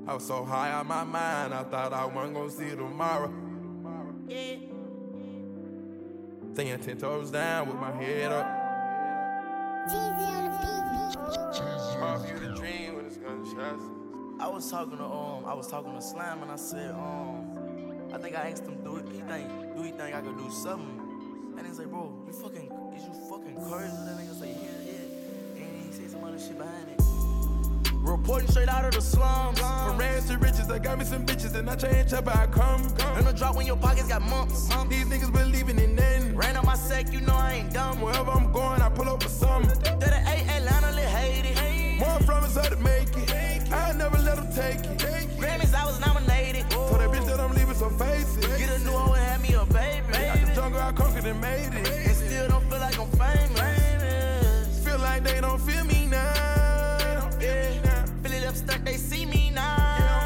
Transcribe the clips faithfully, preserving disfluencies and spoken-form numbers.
I was so high on my mind, I thought I wasn't gonna see tomorrow. Yeah. Staying ten toes down with my head up. Hard for you to dream when it's gunshots. I was talking to um, I was talking to Slime and I said um, I think I asked him do it. He think, do he think I could do something? And he's like, bro, you fucking, is you fucking crazy? That nigga say, yeah, yeah. And he said some other shit behind it. Reporting straight out of the slums. From rags to riches, I got me some bitches and I change up how I come. In the drop when your pockets got mumps. These niggas believing in nothing. Ran on my sack, you know I ain't dumb. Wherever I'm going, I pull up for something. That a eight Atlanta, lit hate it. More from us how to make it. I never let them take it. Grammys, I was nominated. Told that bitch that I'm leaving some faces. Get a new one and have me a baby. Out the jungle, I conquered and made it. And still don't feel like I'm famous. Feel like they don't feel me now. Yeah. Fill it up, stuck, they see me now.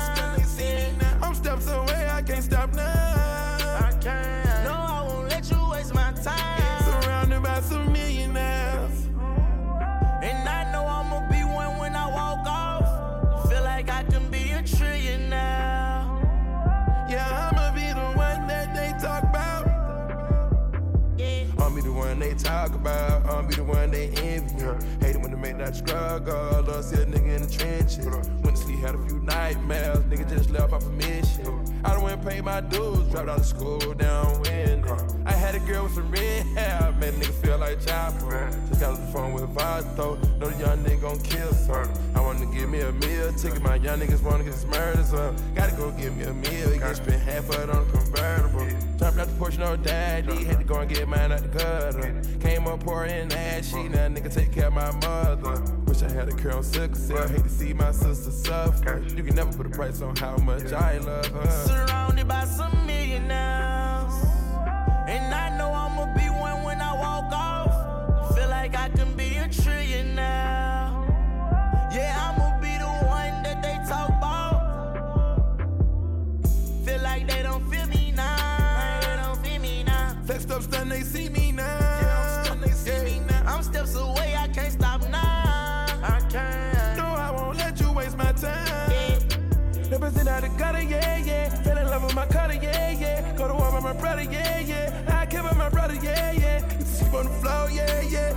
I'm steps away, I can't stop now. I can't. No, I won't let you waste my time. Surrounded by some millionaires. And I know I'ma be one when I walk off. Feel like I can be a trillion now. Yeah, I'ma be the one that they talk about. Yeah. I'll be the one they talk about. I'll be the one they envy. Hate it when they make that struggle. Love see a nigga in the trenches. Went to sleep, had a few nightmares. Nigga just left off a mission. I done went and paid my dues. Dropped out of school down winning. I had a girl with some red hair. Made a nigga feel like Chopper. Just got off the phone with Vato. Know the young nigga gon' kill some. I wanna give me a meal ticket. My young niggas wanna get his murders up. Gotta go give me a meal. Get spent half of it on a convertible. Jumped out the Porsche, no daddy. Had to go and get mine out the gutter. Came up pouring ass shit. Now nigga take care of my mother. Wish I had a curl on sickle cell. Hate to see my sister suffer. You can never put a price on how much I love her. Surrounded by some millionaires. And I know I'ma be one when I walk off. Feel like I can be a trillion now. Yeah, I'ma be the one that they talk about. Feel like they don't feel me now. They don't feel me now. Flexed up, stun, they see me now. Yeah, I'm stun, they see me now. I'm steps away, I can't stop now. I can't. No, I won't let you waste my time. Yeah. Represent out the gutter, yeah, yeah. Fell in love with my cutter, yeah, yeah. Go to war with my brother, yeah, yeah. I care about my brother, yeah, yeah. Used to sleep on the floor, yeah, yeah.